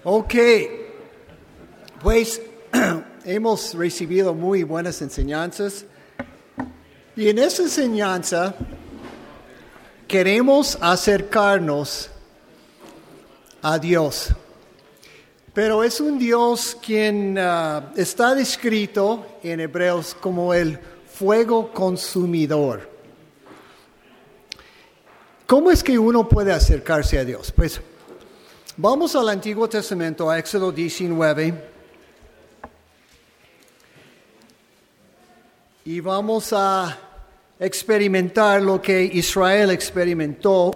Ok, pues hemos recibido muy buenas enseñanzas y en esa enseñanza queremos acercarnos a Dios. Pero es un Dios quien está descrito en Hebreos como el fuego consumidor. ¿Cómo es que uno puede acercarse a Dios? Pues vamos al Antiguo Testamento, a Éxodo 19, y vamos a experimentar lo que Israel experimentó,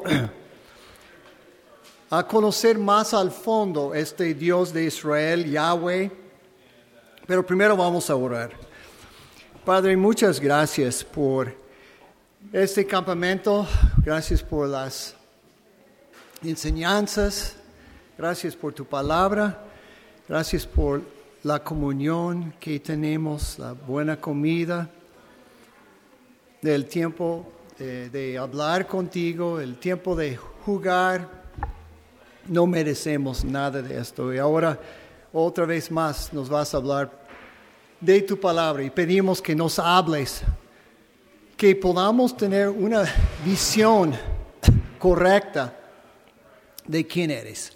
a conocer más al fondo este Dios de Israel, Yahweh. Pero primero vamos a orar. Padre, muchas gracias por este campamento, gracias por las enseñanzas, gracias por tu palabra, gracias por la comunión que tenemos, la buena comida, del tiempo de hablar contigo, el tiempo de jugar. No merecemos nada de esto y ahora otra vez más nos vas a hablar de tu palabra y pedimos que nos hables, que podamos tener una visión correcta de quién eres.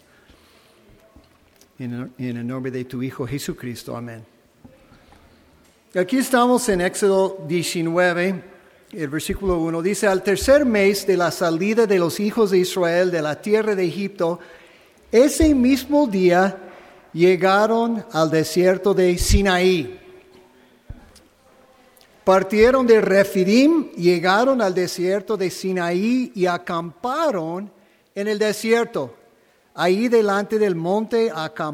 En el nombre de tu Hijo Jesucristo, amén. Aquí estamos en Éxodo 19, el versículo 1. Dice, al tercer mes de la salida de los hijos de Israel de la tierra de Egipto, ese mismo día llegaron al desierto de Sinaí. Partieron de Refidim, llegaron al desierto de Sinaí y acamparon en el desierto. Ahí delante del monte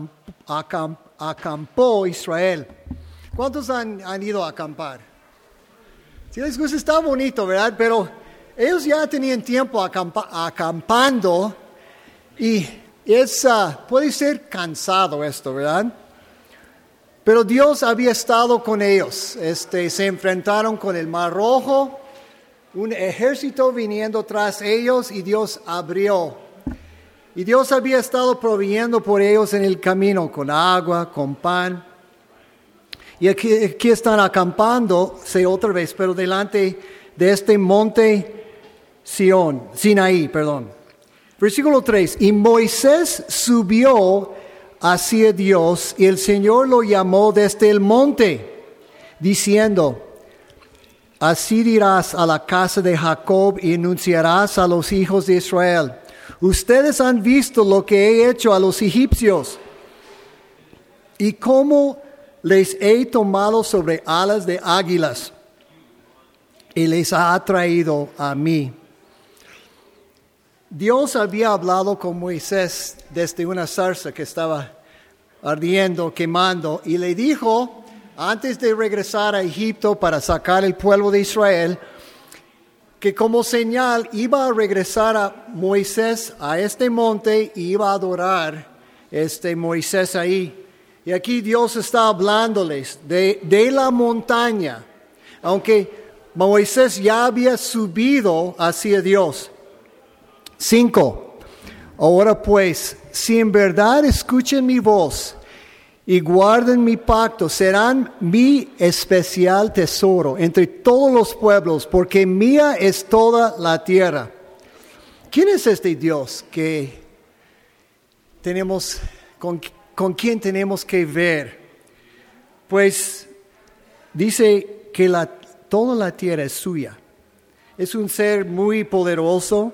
acampó Israel. ¿Cuántos han ido a acampar? Si les gusta, está bonito, ¿verdad? Pero ellos ya tenían tiempo acampando y puede ser cansado esto, ¿verdad? Pero Dios había estado con ellos. Se enfrentaron con el Mar Rojo, un ejército viniendo tras ellos y Dios abrió. Y Dios había estado proveyendo por ellos en el camino con agua, con pan. Y aquí están acampando, otra vez, pero delante de este monte Sinaí. Versículo 3. Y Moisés subió hacia Dios y el Señor lo llamó desde el monte, diciendo, así dirás a la casa de Jacob y anunciarás a los hijos de Israel. Ustedes han visto lo que he hecho a los egipcios y cómo les he tomado sobre alas de águilas y les ha traído a mí. Dios había hablado con Moisés desde una zarza que estaba ardiendo, quemando, y le dijo, antes de regresar a Egipto para sacar el pueblo de Israel, que como señal iba a regresar a Moisés a este monte y iba a adorar Moisés ahí. Y aquí Dios está hablándoles de la montaña, aunque Moisés ya había subido hacia Dios. 5. Ahora pues, si en verdad escuchen mi voz y guarden mi pacto, serán mi especial tesoro entre todos los pueblos, porque mía es toda la tierra. ¿Quién es este Dios que tenemos, con quien tenemos que ver? Pues dice que toda la tierra es suya. Es un ser muy poderoso.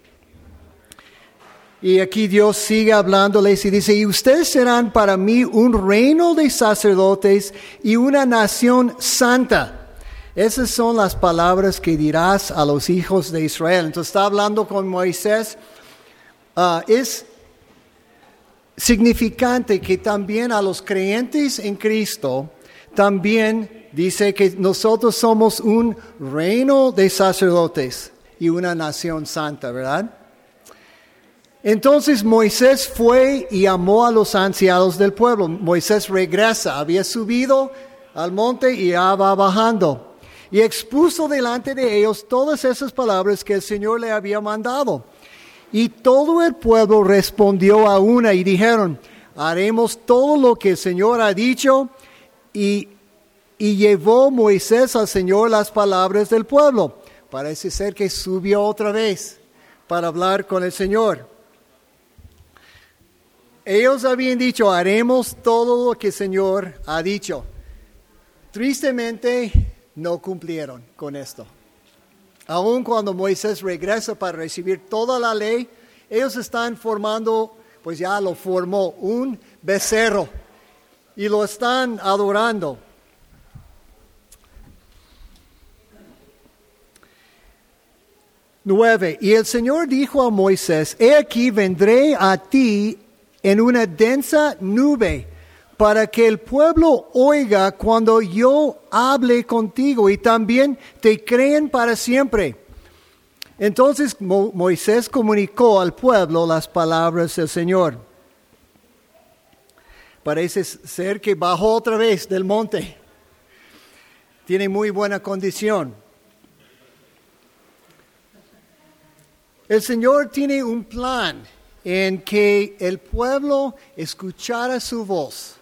Y aquí Dios sigue hablándoles y dice, y ustedes serán para mí un reino de sacerdotes y una nación santa. Esas son las palabras que dirás a los hijos de Israel. Entonces está hablando con Moisés. Es significante que también a los creyentes en Cristo, también dice que nosotros somos un reino de sacerdotes y una nación santa, ¿verdad? Entonces Moisés fue y llamó a los ancianos del pueblo. Moisés regresa, había subido al monte y ya va bajando. Y expuso delante de ellos todas esas palabras que el Señor le había mandado. Y todo el pueblo respondió a una y dijeron, haremos todo lo que el Señor ha dicho. Y llevó Moisés al Señor las palabras del pueblo. Parece ser que subió otra vez para hablar con el Señor. Ellos habían dicho, haremos todo lo que el Señor ha dicho. Tristemente, no cumplieron con esto. Aun cuando Moisés regresa para recibir toda la ley, ellos están formando, pues ya lo formó, un becerro. Y lo están adorando. 9. Y el Señor dijo a Moisés, he aquí vendré a ti en una densa nube, para que el pueblo oiga cuando yo hable contigo y también te creen para siempre. Entonces Moisés comunicó al pueblo las palabras del Señor. Parece ser que bajó otra vez del monte. Tiene muy buena condición. El Señor tiene un plan en que el pueblo escuchara su voz.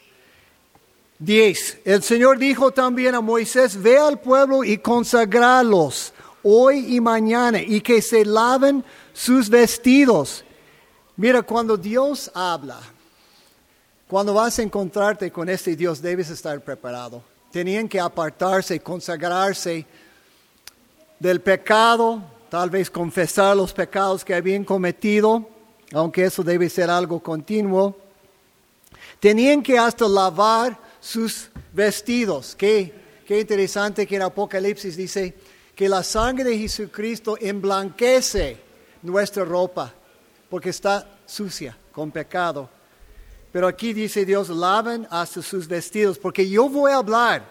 10. El Señor dijo también a Moisés, ve al pueblo y consagralos hoy y mañana y que se laven sus vestidos. Mira, cuando Dios habla, cuando vas a encontrarte con este Dios, debes estar preparado. Tenían que apartarse, consagrarse del pecado, tal vez confesar los pecados que habían cometido, aunque eso debe ser algo continuo. Tenían que hasta lavar sus vestidos. Qué interesante que en Apocalipsis dice que la sangre de Jesucristo emblanquece nuestra ropa, porque está sucia con pecado. Pero aquí dice Dios, laven hasta sus vestidos, porque yo voy a hablar.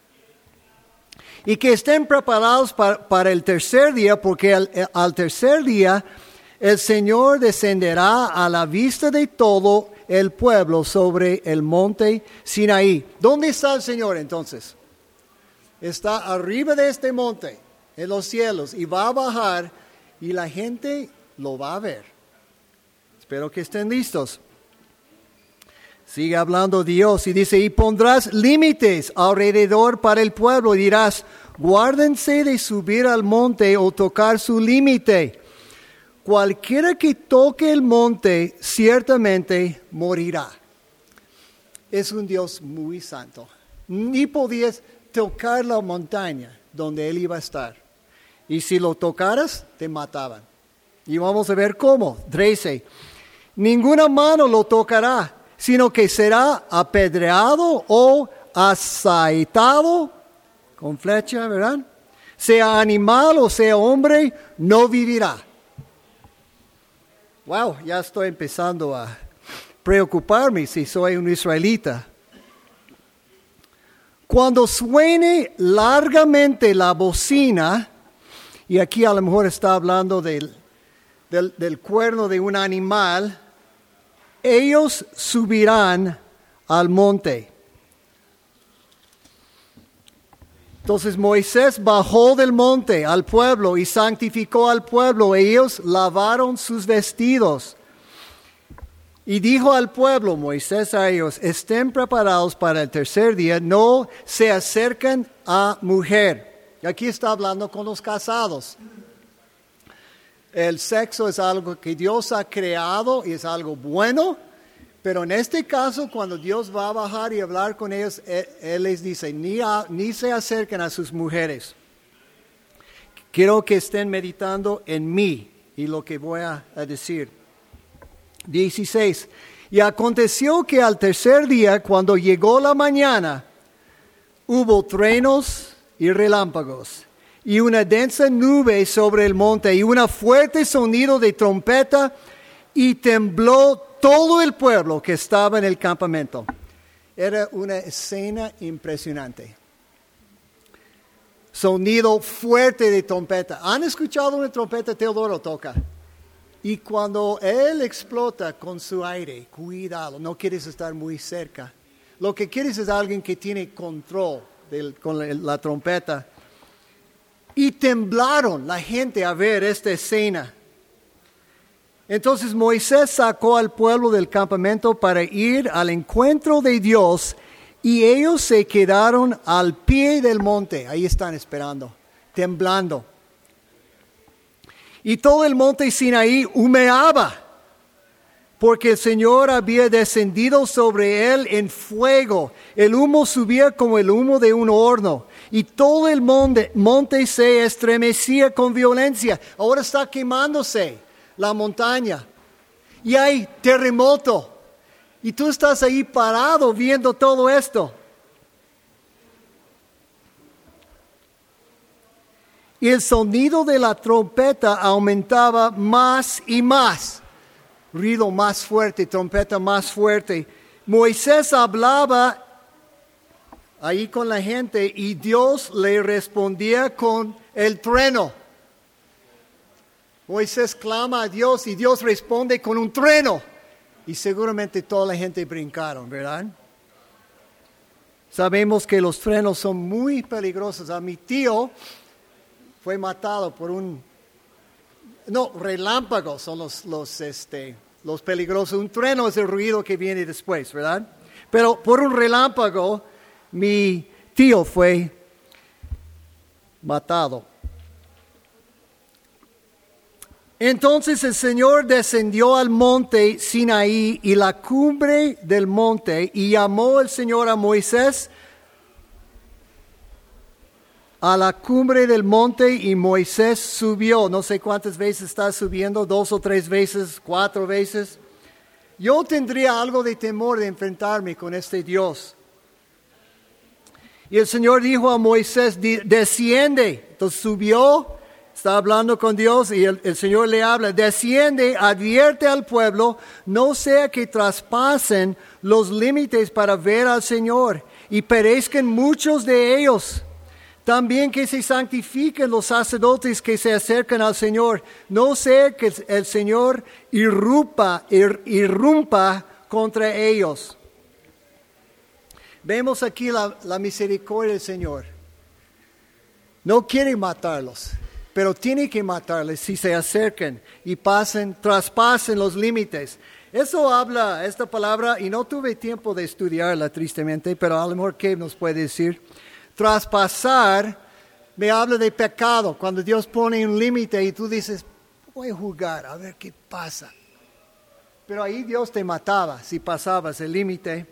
Y que estén preparados para el tercer día, porque al tercer día el Señor descenderá a la vista de todo el pueblo sobre el monte Sinaí. ¿Dónde está el Señor entonces? Está arriba de este monte, en los cielos, y va a bajar y la gente lo va a ver. Espero que estén listos. Sigue hablando Dios y dice, y pondrás límites alrededor para el pueblo y dirás, guárdense de subir al monte o tocar su límite. Cualquiera que toque el monte ciertamente morirá. Es un Dios muy santo. Ni podías tocar la montaña donde Él iba a estar. Y si lo tocaras, te mataban. Y vamos a ver cómo. 13. Ninguna mano lo tocará, sino que será apedreado o asaetado con flecha, ¿verdad? Sea animal o sea hombre, no vivirá. Wow, ya estoy empezando a preocuparme si soy un israelita. Cuando suene largamente la bocina, y aquí a lo mejor está hablando del cuerno de un animal, ellos subirán al monte. Entonces Moisés bajó del monte al pueblo y santificó al pueblo. Ellos lavaron sus vestidos. Y dijo al pueblo, Moisés a ellos, estén preparados para el tercer día, no se acerquen a mujer. Y aquí está hablando con los casados. El sexo es algo que Dios ha creado y es algo bueno, pero en este caso, cuando Dios va a bajar y hablar con ellos, Él les dice, ni se acerquen a sus mujeres. Quiero que estén meditando en mí y lo que voy a decir. 16. Y aconteció que al tercer día, cuando llegó la mañana, hubo truenos y relámpagos, y una densa nube sobre el monte, y un fuerte sonido de trompeta, y tembló todo el pueblo que estaba en el campamento. Era una escena impresionante. Sonido fuerte de trompeta. ¿Han escuchado una trompeta? Teodoro toca. Y cuando él explota con su aire, cuidado, no quieres estar muy cerca. Lo que quieres es alguien que tiene control con la trompeta. Y temblaron la gente a ver esta escena. Entonces Moisés sacó al pueblo del campamento para ir al encuentro de Dios y ellos se quedaron al pie del monte. Ahí están esperando, temblando. Y todo el monte Sinaí humeaba, porque el Señor había descendido sobre él en fuego. El humo subía como el humo de un horno. Y todo el monte se estremecía con violencia. Ahora está quemándose la montaña. Y hay terremoto. Y tú estás ahí parado viendo todo esto. Y el sonido de la trompeta aumentaba más y más. Ruido más fuerte, trompeta más fuerte. Moisés hablaba ahí con la gente y Dios le respondía con el trueno. Moisés clama a Dios y Dios responde con un trueno. Y seguramente toda la gente brincaron, ¿verdad? Sabemos que los truenos son muy peligrosos. A mi tío fue matado por relámpagos son los peligrosos. Un trueno es el ruido que viene después, ¿verdad? Pero por un relámpago, mi tío fue matado. Entonces el Señor descendió al monte Sinaí y la cumbre del monte, y llamó el Señor a Moisés a la cumbre del monte, y Moisés subió. No sé cuántas veces está subiendo, 2 o 3 veces, 4 veces. Yo tendría algo de temor de enfrentarme con este Dios. Y el Señor dijo a Moisés, desciende. Entonces subió, está hablando con Dios y el Señor le habla, desciende, advierte al pueblo, no sea que traspasen los límites para ver al Señor y perezcan muchos de ellos. También que se santifiquen los sacerdotes que se acercan al Señor. No sea que el Señor irrumpa contra ellos. Vemos aquí la misericordia del Señor. No quiere matarlos, pero tiene que matarles si se acercan y traspasen los límites. Eso habla esta palabra, y no tuve tiempo de estudiarla tristemente, pero a lo mejor ¿qué nos puede decir? Traspasar me habla de pecado. Cuando Dios pone un límite y tú dices, voy a jugar a ver qué pasa. Pero ahí Dios te mataba si pasabas el límite.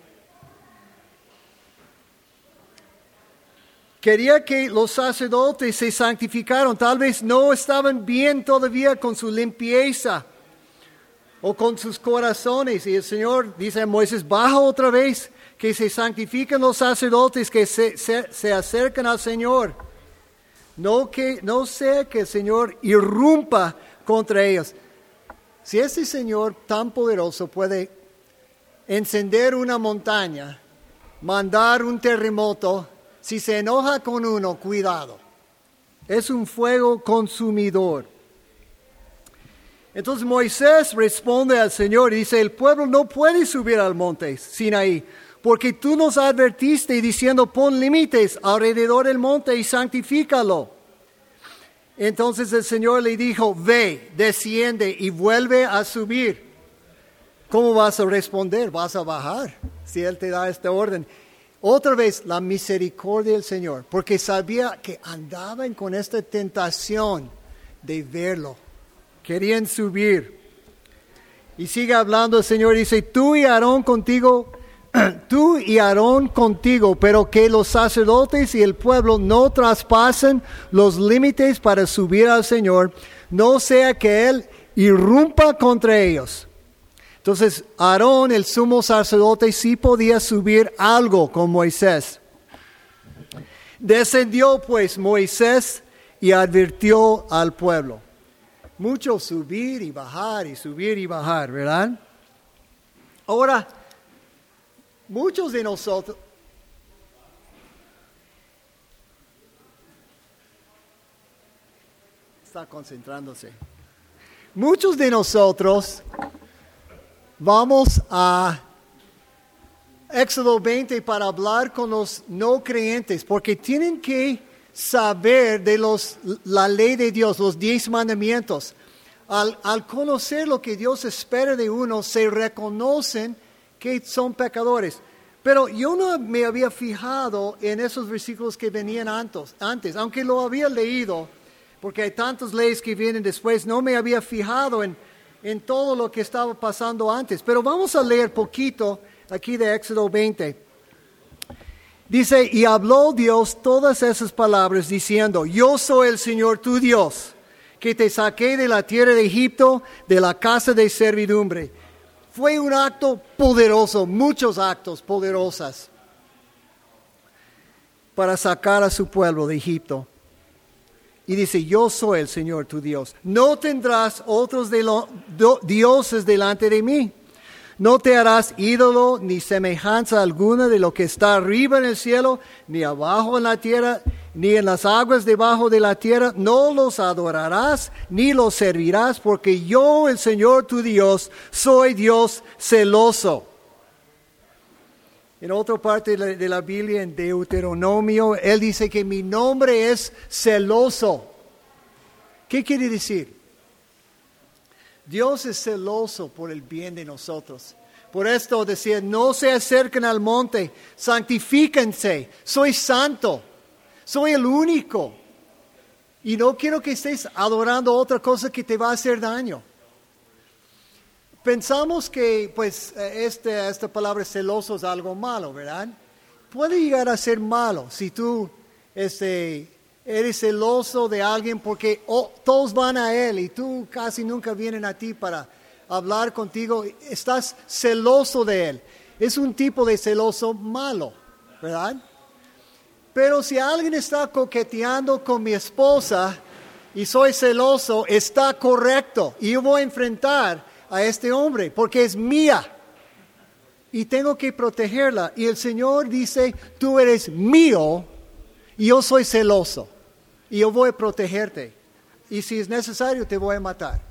Quería que los sacerdotes se santificaran. Tal vez no estaban bien todavía con su limpieza o con sus corazones. Y el Señor dice a Moisés, baja otra vez, que se santifiquen los sacerdotes que se acercan al Señor. No sea que el Señor irrumpa contra ellos. Si este Señor tan poderoso puede encender una montaña, mandar un terremoto, si se enoja con uno, cuidado. Es un fuego consumidor. Entonces Moisés responde al Señor y dice, el pueblo no puede subir al monte Sinaí, porque tú nos advertiste diciendo, pon límites alrededor del monte y santifícalo. Entonces el Señor le dijo, ve, desciende y vuelve a subir. ¿Cómo vas a responder? ¿Vas a bajar si Él te da esta orden? Otra vez, la misericordia del Señor, porque sabía que andaban con esta tentación de verlo. Querían subir. Y sigue hablando el Señor, dice, tú y Aarón contigo, pero que los sacerdotes y el pueblo no traspasen los límites para subir al Señor, no sea que Él irrumpa contra ellos. Entonces, Aarón, el sumo sacerdote, sí podía subir algo con Moisés. Descendió pues Moisés y advirtió al pueblo. Mucho subir y bajar, ¿verdad? Ahora, muchos de nosotros, está concentrándose. Muchos de nosotros vamos a Éxodo 20 para hablar con los no creyentes, porque tienen que saber de la ley de Dios, los 10 mandamientos. Al conocer lo que Dios espera de uno, se reconocen que son pecadores. Pero yo no me había fijado en esos versículos que venían antes, aunque lo había leído, porque hay tantas leyes que vienen después, no me había fijado en todo lo que estaba pasando antes. Pero vamos a leer poquito aquí de Éxodo 20. Dice, y habló Dios todas esas palabras diciendo, yo soy el Señor tu Dios, que te saqué de la tierra de Egipto, de la casa de servidumbre. Fue un acto poderoso, muchos actos poderosos para sacar a su pueblo de Egipto. Y dice, yo soy el Señor tu Dios. No tendrás otros dioses delante de mí. No te harás ídolo ni semejanza alguna de lo que está arriba en el cielo, ni abajo en la tierra, ni en las aguas debajo de la tierra. No los adorarás, ni los servirás, porque yo, el Señor tu Dios, soy Dios celoso. En otra parte de la Biblia, en Deuteronomio, Él dice que mi nombre es celoso. ¿Qué quiere decir? Dios es celoso por el bien de nosotros. Por esto decía, no se acerquen al monte, santifíquense, soy santo, soy el único. Y no quiero que estés adorando otra cosa que te va a hacer daño. Pensamos que pues esta palabra celoso es algo malo, ¿verdad? Puede llegar a ser malo si tú eres celoso de alguien porque todos van a él y tú casi nunca vienen a ti para hablar contigo. Estás celoso de él. Es un tipo de celoso malo, ¿verdad? Pero si alguien está coqueteando con mi esposa y soy celoso, está correcto. Y yo voy a enfrentar a este hombre porque es mía. Y tengo que protegerla. Y el Señor dice, tú eres mío y yo soy celoso. Y yo voy a protegerte. Y si es necesario, te voy a matar.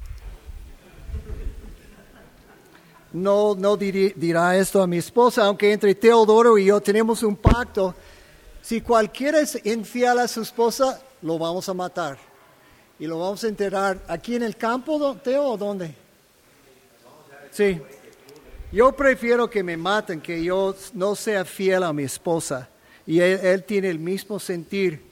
No dirá esto a mi esposa, aunque entre Teodoro y yo tenemos un pacto. Si cualquiera es infiel a su esposa, lo vamos a matar. Y lo vamos a enterrar aquí en el campo, Teo, ¿o dónde? Sí. Yo prefiero que me maten, que yo no sea fiel a mi esposa. Y él tiene el mismo sentir.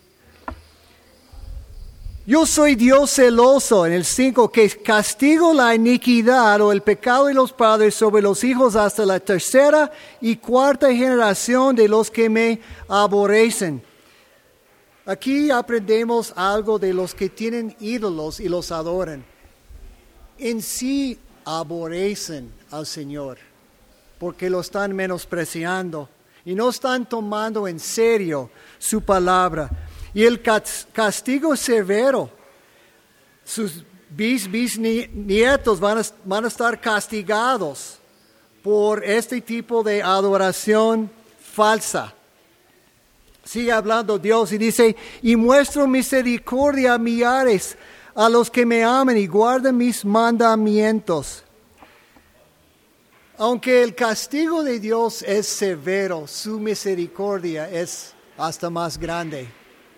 Yo soy Dios celoso, en el 5, que castigo la iniquidad o el pecado de los padres sobre los hijos hasta la tercera y cuarta generación de los que me aborrecen. Aquí aprendemos algo de los que tienen ídolos y los adoran. En sí aborrecen al Señor, porque lo están menospreciando y no están tomando en serio su palabra. Y el castigo es severo. Sus bisnietos van a estar castigados por este tipo de adoración falsa. Sigue hablando Dios y dice, y muestro misericordia a millares, a los que me aman y guardan mis mandamientos. Aunque el castigo de Dios es severo, su misericordia es hasta más grande.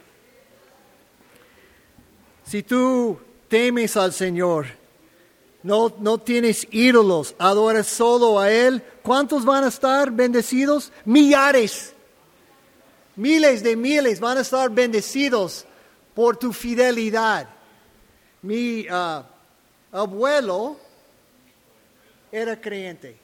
Si tú temes al Señor, no tienes ídolos, adoras solo a Él, ¿cuántos van a estar bendecidos? Millares, miles de miles van a estar bendecidos por tu fidelidad. Mi abuelo era creyente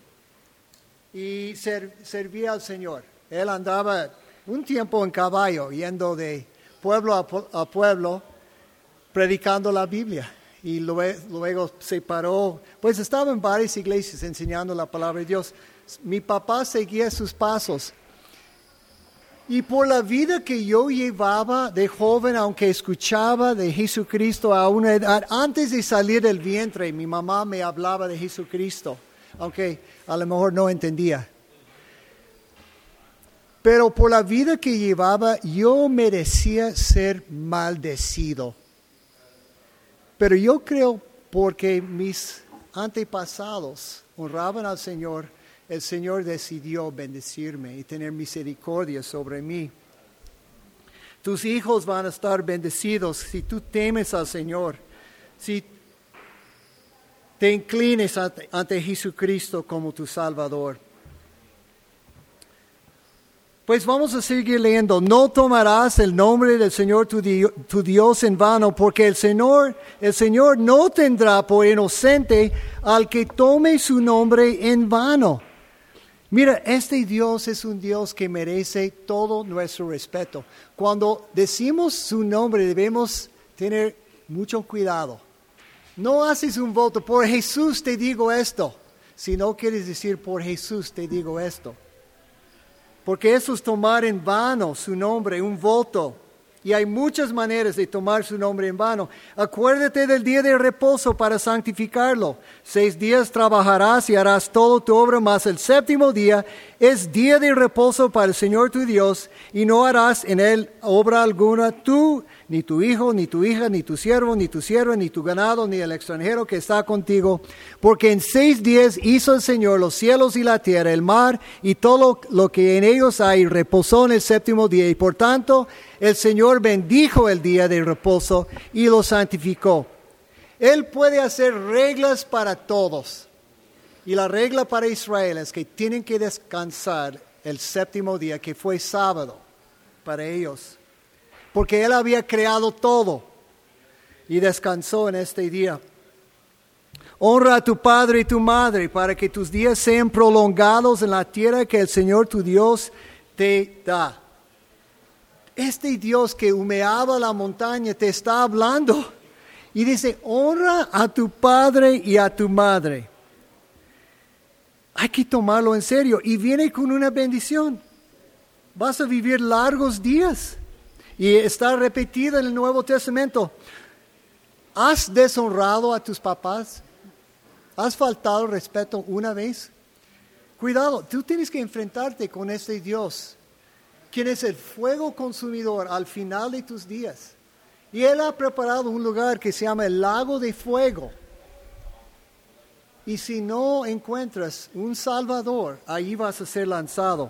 y servía al Señor. Él andaba un tiempo en caballo, yendo de pueblo a pueblo, predicando la Biblia. Y luego se paró, pues estaba en varias iglesias enseñando la palabra de Dios. Mi papá seguía sus pasos. Y por la vida que yo llevaba de joven, aunque escuchaba de Jesucristo a una edad, antes de salir del vientre, mi mamá me hablaba de Jesucristo, aunque a lo mejor no entendía. Pero por la vida que llevaba, yo merecía ser maldecido. Pero yo creo porque mis antepasados honraban al Señor, el Señor decidió bendecirme y tener misericordia sobre mí. Tus hijos van a estar bendecidos si tú temes al Señor. Si te inclines ante Jesucristo como tu Salvador. Pues vamos a seguir leyendo. No tomarás el nombre del Señor tu Dios en vano, porque el Señor no tendrá por inocente al que tome su nombre en vano. Mira, este Dios es un Dios que merece todo nuestro respeto. Cuando decimos su nombre debemos tener mucho cuidado. No haces un voto, por Jesús te digo esto. Si no quieres decir por Jesús te digo esto. Porque eso es tomar en vano su nombre, un voto. Y hay muchas maneras de tomar su nombre en vano. Acuérdate del día de reposo para santificarlo. 6 días trabajarás y harás todo tu obra, mas el 7º día es día de reposo para el Señor tu Dios, y no harás en él obra alguna tú, ni tu hijo, ni tu hija, ni tu siervo, ni tu sierva, ni tu ganado, ni el extranjero que está contigo. Porque en 6 días hizo el Señor los cielos y la tierra, el mar y todo lo que en ellos hay, y reposó en el 7º día. Y por tanto, el Señor bendijo el día de reposo y lo santificó. Él puede hacer reglas para todos. Y la regla para Israel es que tienen que descansar el 7º día, que fue sábado para ellos. Porque Él había creado todo y descansó en este día. Honra a tu padre y tu madre para que tus días sean prolongados en la tierra que el Señor tu Dios te da. Este Dios que humeaba la montaña te está hablando y dice, honra a tu padre y a tu madre. Hay que tomarlo en serio y viene con una bendición. Vas a vivir largos días y está repetido en el Nuevo Testamento. ¿Has deshonrado a tus papás? ¿Has faltado respeto una vez? Cuidado, tú tienes que enfrentarte con este Dios, quien es el fuego consumidor al final de tus días. Y Él ha preparado un lugar que se llama el lago de fuego. Y si no encuentras un Salvador, ahí vas a ser lanzado.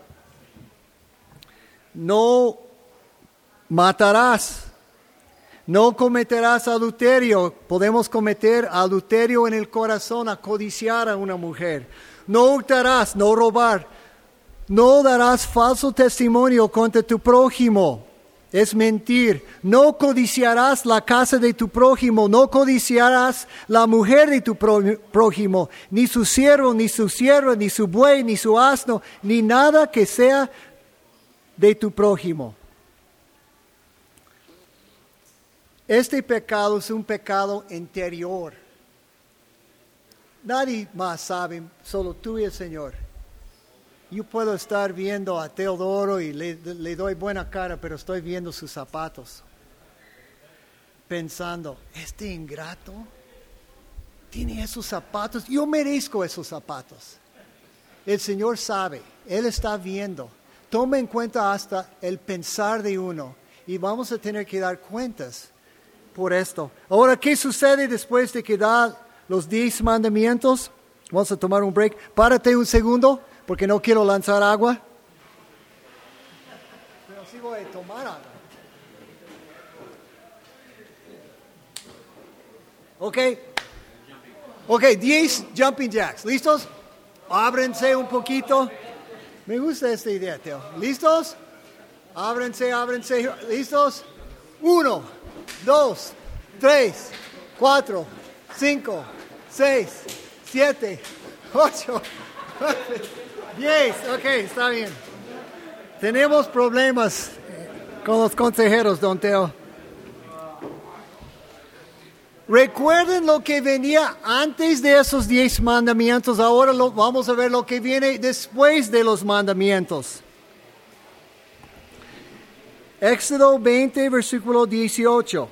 No matarás. No cometerás adulterio. Podemos cometer adulterio en el corazón a codiciar a una mujer. No hurtarás, no robar. No darás falso testimonio contra tu prójimo. Es mentir. No codiciarás la casa de tu prójimo. No codiciarás la mujer de tu prójimo. Ni su siervo, ni su sierva, ni su buey, ni su asno, ni nada que sea de tu prójimo. Este pecado es un pecado interior. Nadie más sabe, solo tú y el Señor. Yo puedo estar viendo a Teodoro y le doy buena cara, pero estoy viendo sus zapatos. Pensando, este ingrato tiene esos zapatos. Yo merezco esos zapatos. El Señor sabe, Él está viendo. Toma en cuenta hasta el pensar de uno. Y vamos a tener que dar cuentas por esto. Ahora, ¿qué sucede después de que da los 10 mandamientos? Vamos a tomar un break. Párate un segundo, porque no quiero lanzar agua. Pero sí voy a tomar agua. Ok, 10 jumping jacks. ¿Listos? Ábrense un poquito. Me gusta esta idea, Teo. ¿Listos? Ábrense. ¿Listos? 1, 2, 3, 4, 5, 6, 7, 8, 9, 10. Ok, está bien. Tenemos problemas con los consejeros, don Teo. Recuerden lo que venía antes de esos 10 mandamientos. Ahora vamos a ver lo que viene después de los mandamientos. Éxodo 20, versículo 18.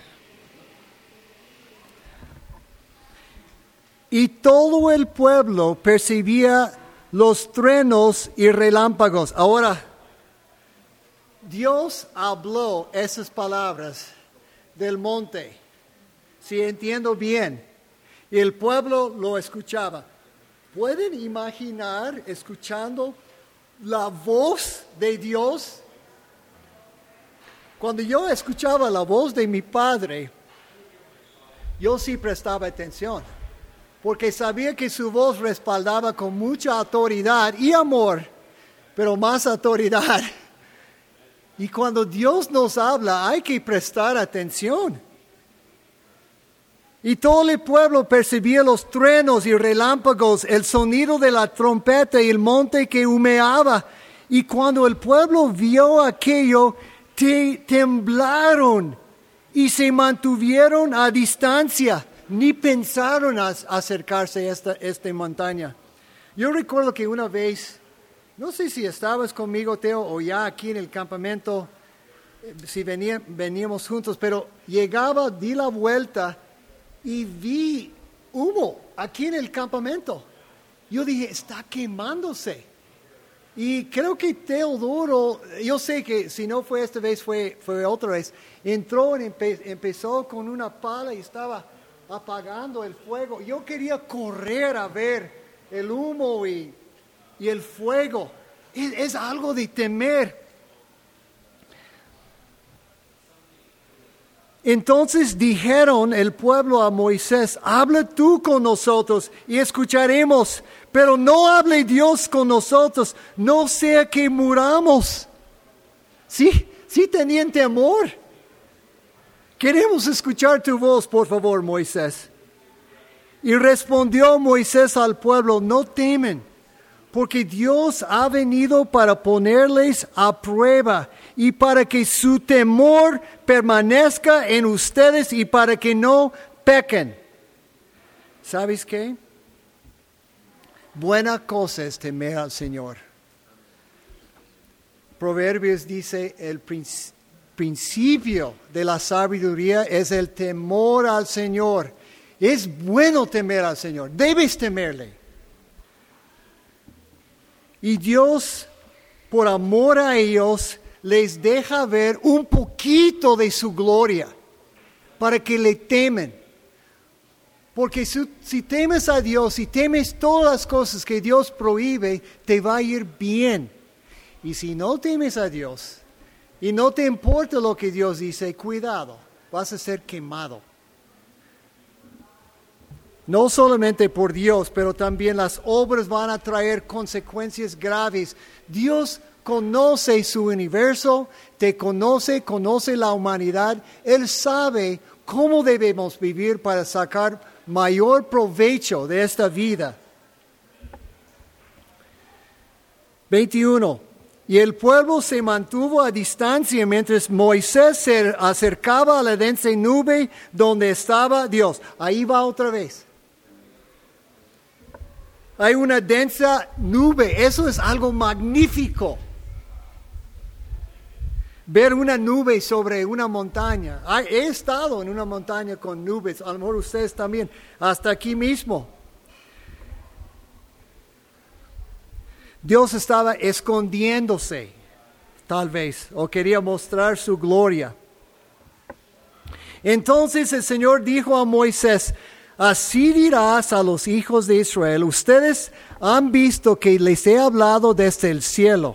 Y todo el pueblo percibía los truenos y relámpagos. Ahora, Dios habló esas palabras del monte. Si entiendo bien, y el pueblo lo escuchaba. ¿Pueden imaginar escuchando la voz de Dios? Cuando yo escuchaba la voz de mi padre, yo sí prestaba atención. porque sabía que su voz respaldaba con mucha autoridad y amor, pero más autoridad. Y cuando Dios nos habla, hay que prestar atención. Y todo el pueblo percibía los truenos y relámpagos, el sonido de la trompeta y el monte que humeaba. Y cuando el pueblo vio aquello, temblaron y se mantuvieron a distancia. Ni pensaron acercarse a esta montaña. Yo recuerdo que una vez, no sé si estabas conmigo, Teo, o ya aquí en el campamento, si veníamos juntos, pero di la vuelta y vi humo aquí en el campamento. Yo dije, está quemándose. Y creo que Teodoro, yo sé que si no fue esta vez, fue otra vez, entró y empezó con una pala y estaba apagando el fuego. Yo quería correr a ver el humo y el fuego. Es algo de temer. Entonces dijeron el pueblo a Moisés, habla tú con nosotros y escucharemos, pero no hable Dios con nosotros, no sea que muramos. Sí tenían temor. Queremos escuchar tu voz, por favor, Moisés. Y respondió Moisés al pueblo, no temen, porque Dios ha venido para ponerles a prueba y para que su temor permanezca en ustedes y para que no pequen. ¿Sabes qué? Buena cosa es temer al Señor. Proverbios dice, el principio de la sabiduría es el temor al Señor. Es bueno temer al Señor, debes temerle. Y Dios, por amor a ellos, les deja ver un poquito de su gloria para que le temen. Porque si temes a Dios, si temes todas las cosas que Dios prohíbe, te va a ir bien. Y si no temes a Dios y no te importa lo que Dios dice, cuidado, vas a ser quemado. No solamente por Dios, pero también las obras van a traer consecuencias graves. Dios conoce su universo, te conoce la humanidad. Él sabe cómo debemos vivir para sacar mayor provecho de esta vida. 21. Y el pueblo se mantuvo a distancia mientras Moisés se acercaba a la densa nube donde estaba Dios. Ahí va otra vez. Hay una densa nube, eso es algo magnífico. Ver una nube sobre una montaña. He estado en una montaña con nubes, a lo mejor ustedes también, hasta aquí mismo. Dios estaba escondiéndose, tal vez, o quería mostrar su gloria. Entonces el Señor dijo a Moisés, así dirás a los hijos de Israel, ustedes han visto que les he hablado desde el cielo.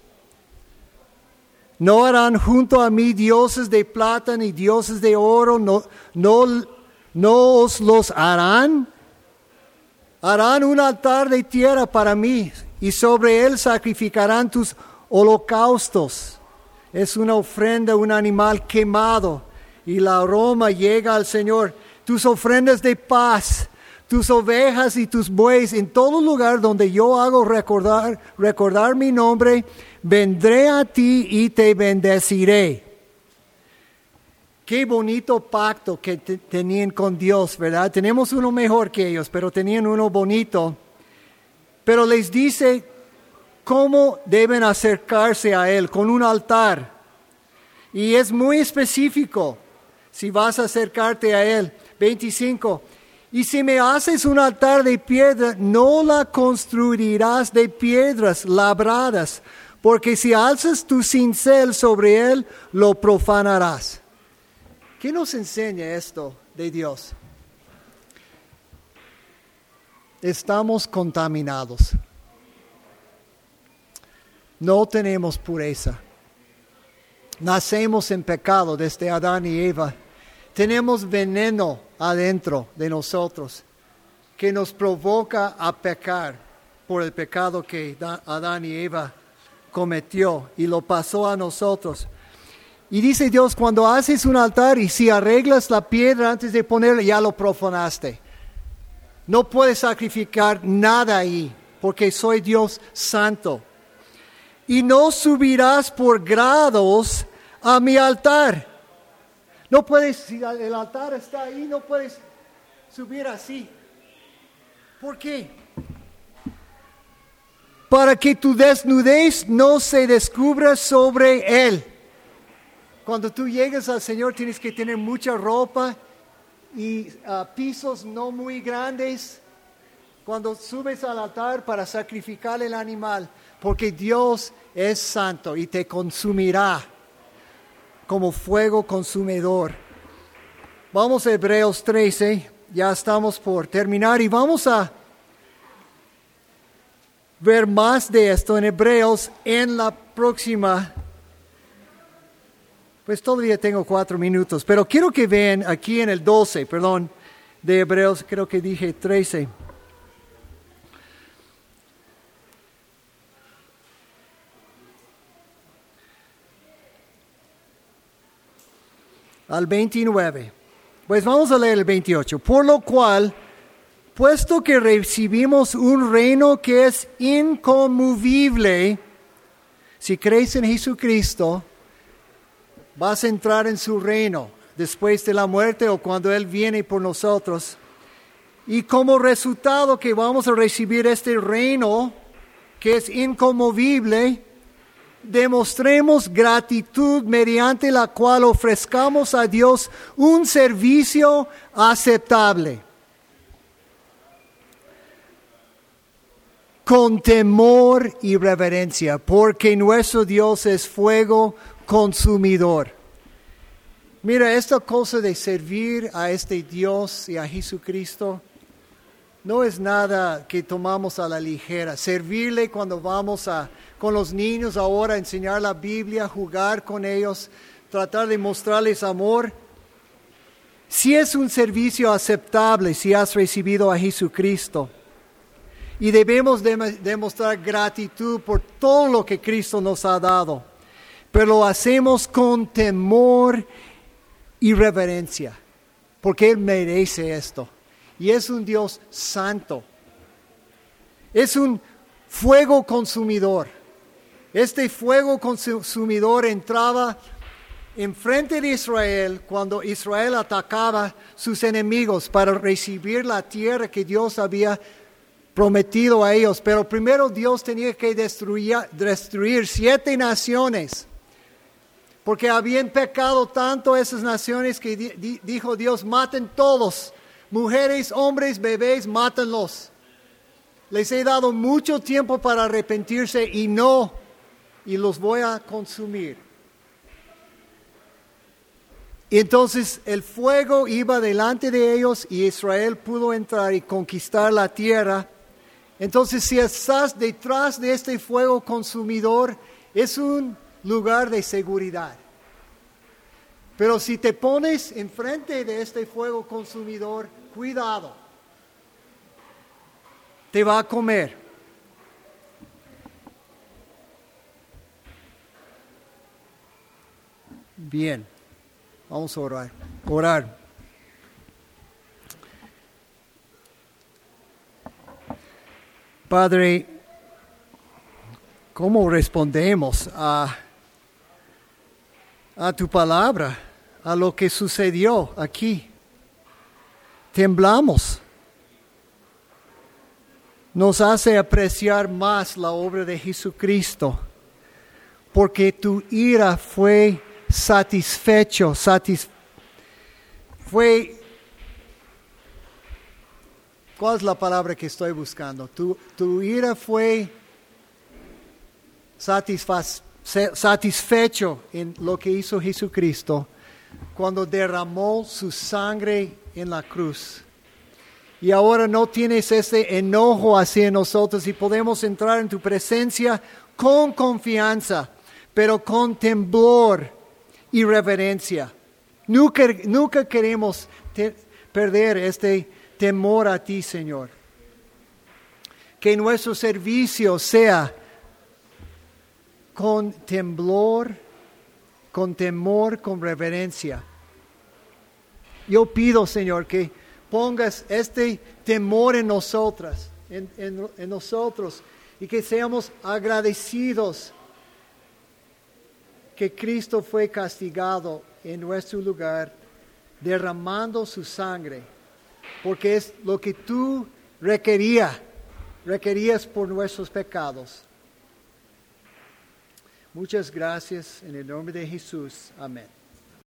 No harán junto a mí dioses de plata ni dioses de oro, no os los harán. Harán un altar de tierra para mí y sobre él sacrificarán tus holocaustos. Es una ofrenda, un animal quemado y el aroma llega al Señor. Tus ofrendas de paz, tus ovejas y tus bueyes, en todo lugar donde yo hago recordar mi nombre, vendré a ti y te bendeciré. Qué bonito pacto que tenían con Dios, ¿verdad? Tenemos uno mejor que ellos, pero tenían uno bonito. Pero les dice cómo deben acercarse a Él, con un altar. Y es muy específico si vas a acercarte a Él. 25. Y si me haces un altar de piedra, no la construirás de piedras labradas, porque si alzas tu cincel sobre él, lo profanarás. ¿Qué nos enseña esto de Dios? Estamos contaminados. No tenemos pureza. Nacemos en pecado desde Adán y Eva. Tenemos veneno adentro de nosotros que nos provoca a pecar por el pecado que Adán y Eva cometió y lo pasó a nosotros. Y dice Dios, cuando haces un altar y si arreglas la piedra antes de ponerla, ya lo profanaste. No puedes sacrificar nada ahí, porque soy Dios santo. Y no subirás por grados a mi altar. No puedes, si el altar está ahí, no puedes subir así. ¿Por qué? Para que tu desnudez no se descubra sobre él. Cuando tú llegas al Señor tienes que tener mucha ropa y pisos no muy grandes. Cuando subes al altar para sacrificar el animal, porque Dios es santo y te consumirá como fuego consumidor. Vamos a Hebreos 13, ya estamos por terminar y vamos a ver más de esto en Hebreos en la próxima. Pues todavía tengo 4 minutos, pero quiero que vean aquí en el 12, de Hebreos, creo que dije 13. Al 29. Pues vamos a leer el 28. Por lo cual, puesto que recibimos un reino que es inconmovible, si crees en Jesucristo, vas a entrar en su reino después de la muerte o cuando Él viene por nosotros. Y como resultado que vamos a recibir este reino que es inconmovible, demostremos gratitud mediante la cual ofrezcamos a Dios un servicio aceptable, con temor y reverencia, porque nuestro Dios es fuego consumidor. Mira, esta cosa de servir a este Dios y a Jesucristo no es nada que tomamos a la ligera. Servirle cuando vamos con los niños ahora, enseñar la Biblia, jugar con ellos, tratar de mostrarles amor. Si es un servicio aceptable, si has recibido a Jesucristo. Y debemos demostrar gratitud por todo lo que Cristo nos ha dado. Pero lo hacemos con temor y reverencia, porque Él merece esto. Y es un Dios santo. Es un fuego consumidor. Este fuego consumidor entraba enfrente de Israel cuando Israel atacaba sus enemigos para recibir la tierra que Dios había prometido a ellos. Pero primero Dios tenía que destruir 7 naciones. Porque habían pecado tanto esas naciones que dijo Dios, maten todos. Mujeres, hombres, bebés, mátenlos. Les he dado mucho tiempo para arrepentirse y los voy a consumir. Y entonces el fuego iba delante de ellos y Israel pudo entrar y conquistar la tierra. Entonces si estás detrás de este fuego consumidor, es un lugar de seguridad. Pero si te pones enfrente de este fuego consumidor, cuidado, te va a comer. Bien, vamos a orar. Padre, ¿cómo respondemos a tu palabra, a lo que sucedió aquí? Temblamos. Nos hace apreciar más la obra de Jesucristo, porque tu ira fue satisfecho, ¿cuál es la palabra que estoy buscando? Tu ira fue satisfecho en lo que hizo Jesucristo cuando derramó su sangre en la cruz. Y ahora no tienes ese enojo hacia nosotros y podemos entrar en tu presencia con confianza, pero con temblor y reverencia. Nunca queremos perder este temor a ti, Señor. Que nuestro servicio sea con temblor, con temor, con reverencia. Yo pido, Señor, que pongas este temor en nosotras, en nosotros, y que seamos agradecidos que Cristo fue castigado en nuestro lugar, derramando su sangre, porque es lo que tú requerías por nuestros pecados. Muchas gracias en el nombre de Jesús. Amén.